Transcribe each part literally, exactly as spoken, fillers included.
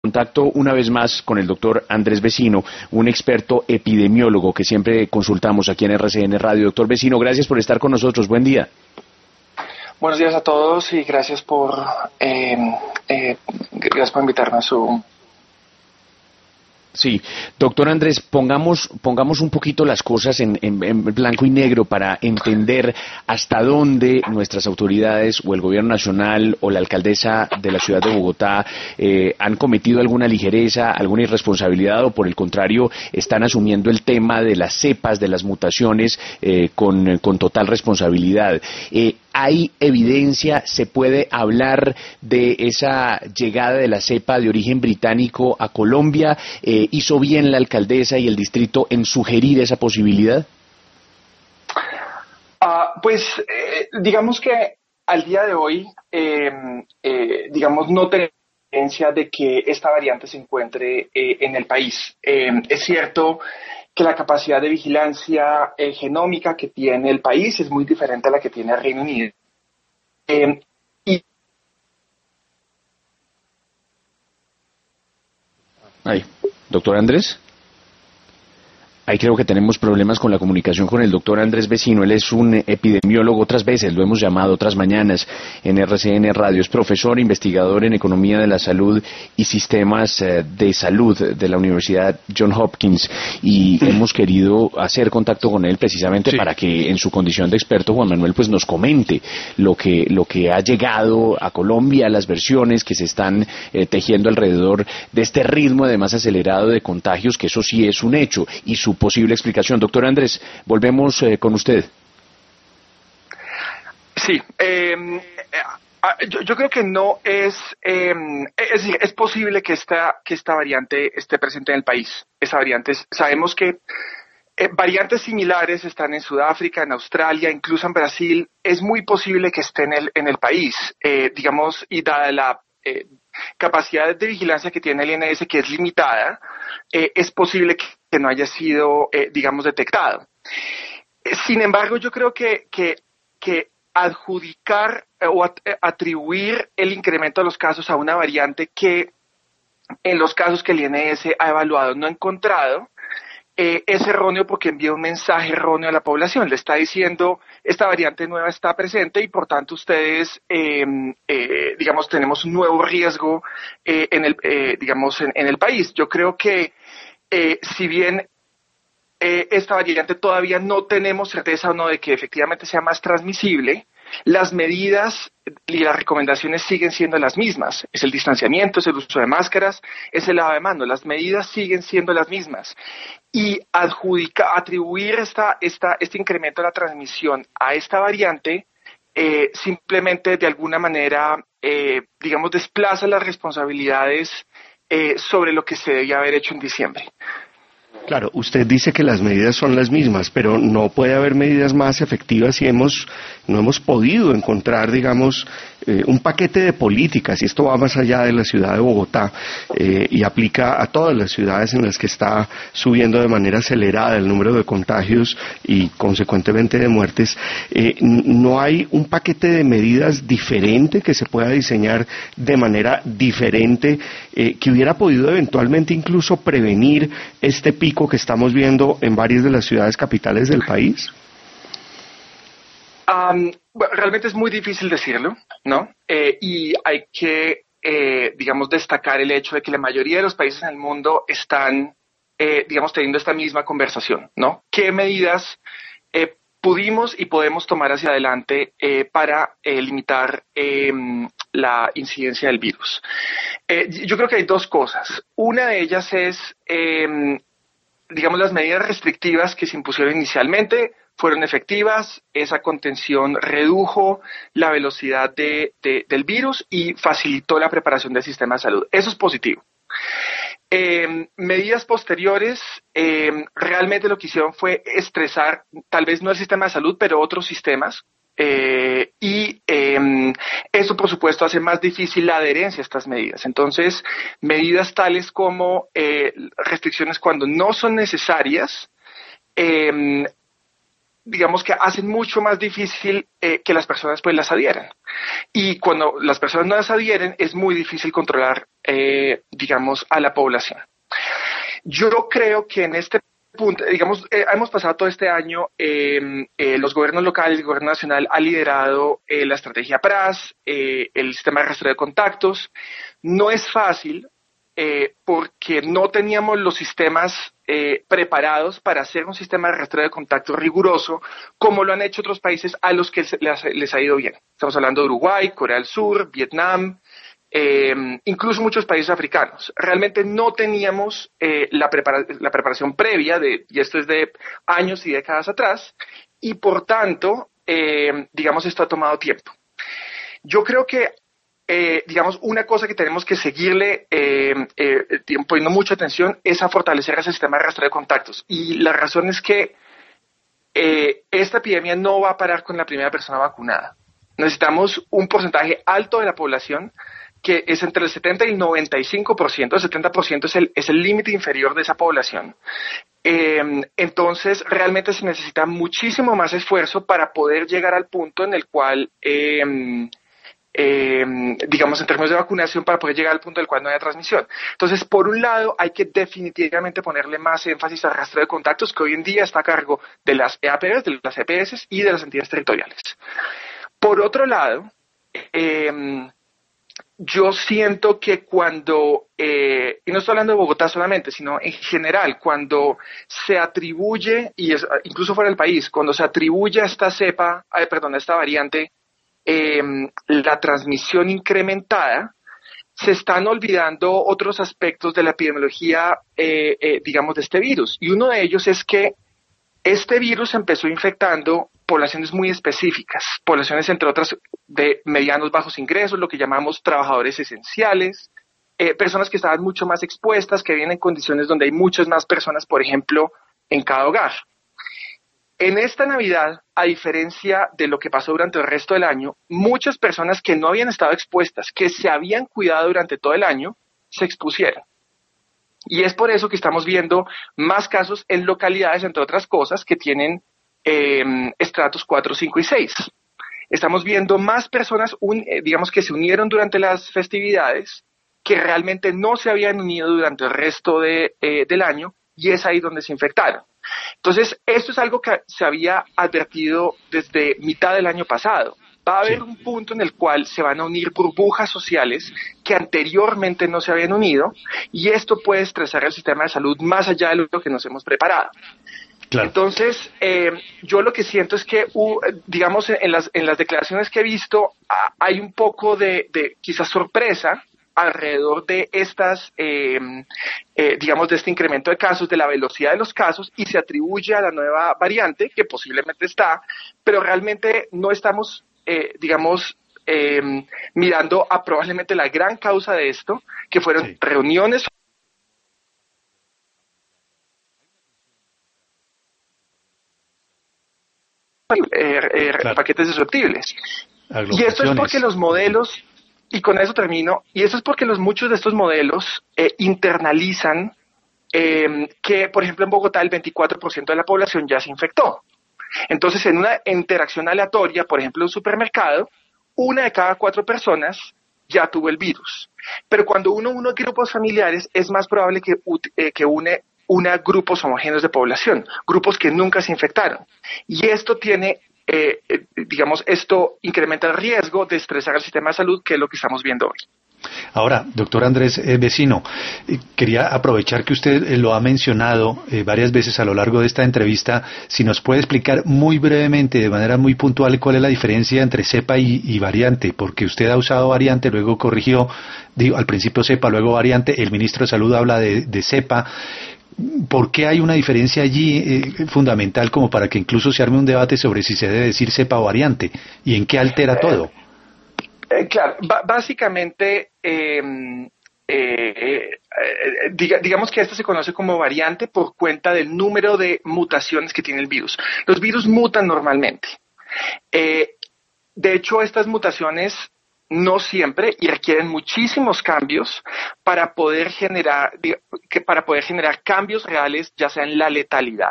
Contacto una vez más con el doctor Andrés Vecino, un experto epidemiólogo que siempre consultamos aquí en R C N Radio. Doctor Vecino, gracias por estar con nosotros. Buen día. Buenos días a todos y gracias por eh, eh, gracias por invitarme a su... Sí, doctor Andrés, pongamos, pongamos un poquito las cosas en, en, en blanco y negro para entender hasta dónde nuestras autoridades o el gobierno nacional o la alcaldesa de la ciudad de Bogotá eh, han cometido alguna ligereza, alguna irresponsabilidad o por el contrario están asumiendo el tema de las cepas, de las mutaciones eh, con, con total responsabilidad. Eh, ¿Hay evidencia, se puede hablar de esa llegada de la cepa de origen británico a Colombia? Eh, ¿Hizo bien la alcaldesa y el distrito en sugerir esa posibilidad? Uh, pues eh, digamos que al día de hoy, eh, eh, digamos, no tenemos evidencia de que esta variante se encuentre eh, en el país. Eh, es cierto que la capacidad de vigilancia eh, genómica que tiene el país es muy diferente a la que tiene el Reino Unido. Eh, y Ahí, doctor Andrés. Ahí creo que tenemos problemas con la comunicación con el doctor Andrés Vecino. Él es un epidemiólogo, otras veces lo hemos llamado, otras mañanas en R C N Radio. Es profesor, investigador en Economía de la Salud y Sistemas de Salud de la Universidad Johns Hopkins. Y hemos querido hacer contacto con él precisamente sí. para que en su condición de experto, Juan Manuel, pues nos comente lo que, lo que ha llegado a Colombia, las versiones que se están eh, tejiendo alrededor de este ritmo además acelerado de contagios, que eso sí es un hecho, y su posible explicación. Doctor Andrés, volvemos eh, con usted. Sí, eh, yo, yo creo que no es, eh, es decir, es posible que esta, que esta variante esté presente en el país. Esa variante, sabemos que eh, variantes similares están en Sudáfrica, en Australia, incluso en Brasil. Es muy posible que esté en el, en el país, eh, digamos, y dada la eh, capacidad de vigilancia que tiene el I N S, que es limitada, eh, es posible que que no haya sido, eh, digamos, detectado. Sin embargo, yo creo que, que, que adjudicar eh, o at atribuir el incremento de los casos a una variante que en los casos que el I N S ha evaluado no ha encontrado, eh, es erróneo porque envía un mensaje erróneo a la población. Le está diciendo, esta variante nueva está presente y por tanto ustedes, eh, eh, digamos, tenemos un nuevo riesgo eh, en el, eh, digamos, en, en el país. Yo creo que Eh, si bien eh, esta variante todavía no tenemos certeza o no de que efectivamente sea más transmisible, las medidas y las recomendaciones siguen siendo las mismas. Es el distanciamiento, es el uso de máscaras, es el lavado de manos. Las medidas siguen siendo las mismas. Y adjudica, atribuir esta, esta, este incremento de la transmisión a esta variante eh, simplemente de alguna manera, eh, digamos, desplaza las responsabilidades Eh, sobre lo que se debía haber hecho en diciembre. Claro, usted dice que las medidas son las mismas, pero no puede haber medidas más efectivas si hemos, no hemos podido encontrar, digamos, eh, un paquete de políticas, y esto va más allá de la ciudad de Bogotá eh, y aplica a todas las ciudades en las que está subiendo de manera acelerada el número de contagios y consecuentemente de muertes. Eh, no hay un paquete de medidas diferente que se pueda diseñar de manera diferente eh, que hubiera podido eventualmente incluso prevenir este pico que estamos viendo en varias de las ciudades capitales del país. Um, bueno, realmente es muy difícil decirlo, ¿no? Eh, y hay que, eh, digamos, destacar el hecho de que la mayoría de los países en el mundo están, eh, digamos, teniendo esta misma conversación, ¿no? ¿Qué medidas eh, pudimos y podemos tomar hacia adelante eh, para eh, limitar eh, la incidencia del virus? Eh, yo creo que hay dos cosas. Una de ellas es, eh, digamos, las medidas restrictivas que se impusieron inicialmente fueron efectivas, esa contención redujo la velocidad de, de, del virus y facilitó la preparación del sistema de salud. Eso es positivo. Eh, medidas posteriores eh, realmente lo que hicieron fue estresar, tal vez no el sistema de salud, pero otros sistemas, eh, y eh, eso por supuesto hace más difícil la adherencia a estas medidas. Entonces, medidas tales como eh, restricciones cuando no son necesarias, eh, digamos que hacen mucho más difícil eh, que las personas pues las adhieran. Y cuando las personas no las adhieren, es muy difícil controlar, eh, digamos, a la población. Yo creo que en este punto, digamos, eh, hemos pasado todo este año, eh, eh, los gobiernos locales, el gobierno nacional ha liderado eh, la estrategia P R A S, eh, el sistema de rastreo de contactos. No es fácil eh, porque no teníamos los sistemas eh, preparados para hacer un sistema de rastreo de contactos riguroso, como lo han hecho otros países a los que les, les ha ido bien. Estamos hablando de Uruguay, Corea del Sur, Vietnam, Eh, incluso muchos países africanos. Realmente no teníamos eh, la, prepara la preparación previa, de, y esto es de años y décadas atrás, y por tanto, eh, digamos, esto ha tomado tiempo. Yo creo que, eh, digamos, una cosa que tenemos que seguirle eh, eh, poniendo mucha atención es a fortalecer ese sistema de rastreo de contactos. Y la razón es que eh, esta epidemia no va a parar con la primera persona vacunada. Necesitamos un porcentaje alto de la población que es entre el setenta y el noventa y cinco por ciento, el setenta por ciento es el es el límite inferior de esa población. Eh, entonces, realmente se necesita muchísimo más esfuerzo para poder llegar al punto en el cual, eh, eh, digamos, en términos de vacunación, para poder llegar al punto en el cual no haya transmisión. Entonces, por un lado, hay que definitivamente ponerle más énfasis al rastreo de contactos, que hoy en día está a cargo de las E A P S, de las E P S y de las entidades territoriales. Por otro lado, eh, yo siento que cuando, eh, y no estoy hablando de Bogotá solamente, sino en general, cuando se atribuye, y es, incluso fuera del país, cuando se atribuye a esta cepa, eh, perdón, a esta variante, eh, la transmisión incrementada, se están olvidando otros aspectos de la epidemiología, eh, eh, digamos, de este virus. Y uno de ellos es que este virus empezó infectando poblaciones muy específicas, poblaciones entre otras de medianos bajos ingresos, lo que llamamos trabajadores esenciales, eh, personas que estaban mucho más expuestas, que viven en condiciones donde hay muchas más personas, por ejemplo, en cada hogar. En esta Navidad, a diferencia de lo que pasó durante el resto del año, muchas personas que no habían estado expuestas, que se habían cuidado durante todo el año, se expusieron. Y es por eso que estamos viendo más casos en localidades, entre otras cosas, que tienen eh, estratos cuatro, cinco y seis. Estamos viendo más personas, un, eh, digamos, que se unieron durante las festividades, que realmente no se habían unido durante el resto de, eh, del año, y es ahí donde se infectaron. Entonces, esto es algo que se había advertido desde mitad del año pasado. Va a haber sí. un punto en el cual se van a unir burbujas sociales que anteriormente no se habían unido, y esto puede estresar el sistema de salud más allá de lo que nos hemos preparado. Claro. Entonces, eh, yo lo que siento es que, uh, digamos, en las, en las declaraciones que he visto, uh, hay un poco de, de quizás sorpresa alrededor de estas, eh, eh, digamos, de este incremento de casos, de la velocidad de los casos, y se atribuye a la nueva variante, que posiblemente está, pero realmente no estamos, eh, digamos, eh, mirando a probablemente la gran causa de esto, que fueron sí. reuniones Eh, eh, claro. paquetes disruptibles. Y esto es porque los modelos, y con eso termino, y eso es porque los muchos de estos modelos eh, internalizan eh, que, por ejemplo, en Bogotá el veinticuatro por ciento de la población ya se infectó. Entonces, en una interacción aleatoria, por ejemplo, en un supermercado, una de cada cuatro personas ya tuvo el virus. Pero cuando uno une grupos familiares, es más probable que, eh, que une una grupos homogéneos de población, grupos que nunca se infectaron. Y esto tiene, eh, eh, digamos, esto incrementa el riesgo de estresar el sistema de salud, que es lo que estamos viendo hoy. Ahora, doctor Andrés eh, Vecino, eh, quería aprovechar que usted eh, lo ha mencionado eh, varias veces a lo largo de esta entrevista, si nos puede explicar muy brevemente, de manera muy puntual, cuál es la diferencia entre cepa y, y variante, porque usted ha usado variante, luego corrigió, digo, al principio cepa, luego variante, el ministro de Salud habla de, de cepa. ¿Por qué hay una diferencia allí eh, fundamental como para que incluso se arme un debate sobre si se debe decir cepa o variante? ¿Y en qué altera todo? Eh, claro, básicamente, eh, eh, eh, diga, digamos que esto se conoce como variante por cuenta del número de mutaciones que tiene el virus. Los virus mutan normalmente. Eh, de hecho, estas mutaciones no siempre y requieren muchísimos cambios para poder generar, para poder generar cambios reales, ya sea en la letalidad,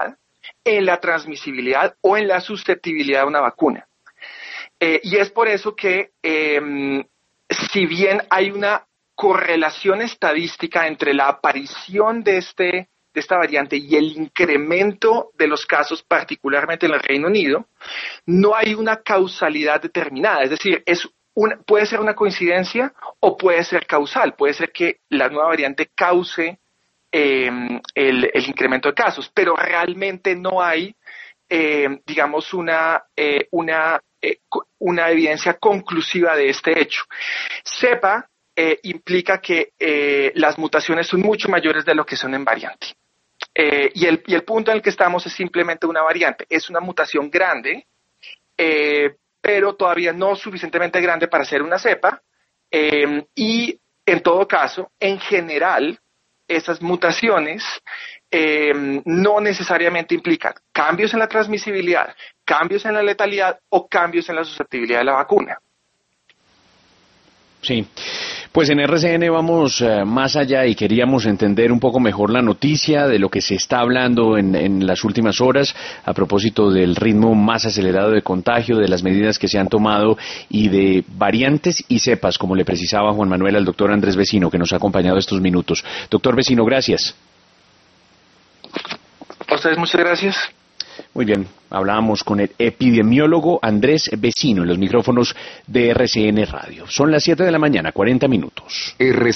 en la transmisibilidad o en la susceptibilidad de una vacuna. Eh, y es por eso que, eh, si bien hay una correlación estadística entre la aparición de, este, de esta variante y el incremento de los casos, particularmente en el Reino Unido, no hay una causalidad determinada. Es decir, es una, puede ser una coincidencia o puede ser causal. Puede ser que la nueva variante cause eh, el, el incremento de casos, pero realmente no hay, eh, digamos, una, eh, una, eh, una evidencia conclusiva de este hecho. Cepa eh, implica que eh, las mutaciones son mucho mayores de lo que son en variante. Eh, y, el, y el punto en el que estamos es simplemente una variante. Es una mutación grande, eh, pero todavía no suficientemente grande para ser una cepa. Eh, y en todo caso, en general, esas mutaciones eh, no necesariamente implican cambios en la transmisibilidad, cambios en la letalidad o cambios en la susceptibilidad de la vacuna. Sí, pues en R C N vamos uh, más allá y queríamos entender un poco mejor la noticia de lo que se está hablando en, en las últimas horas a propósito del ritmo más acelerado de contagio, de las medidas que se han tomado y de variantes y cepas, como le precisaba Juan Manuel al doctor Andrés Vecino, que nos ha acompañado estos minutos. Doctor Vecino, gracias. A ustedes muchas gracias. Muy bien, hablábamos con el epidemiólogo Andrés Vecino en los micrófonos de R C N Radio. Son las siete de la mañana, cuarenta minutos. R C N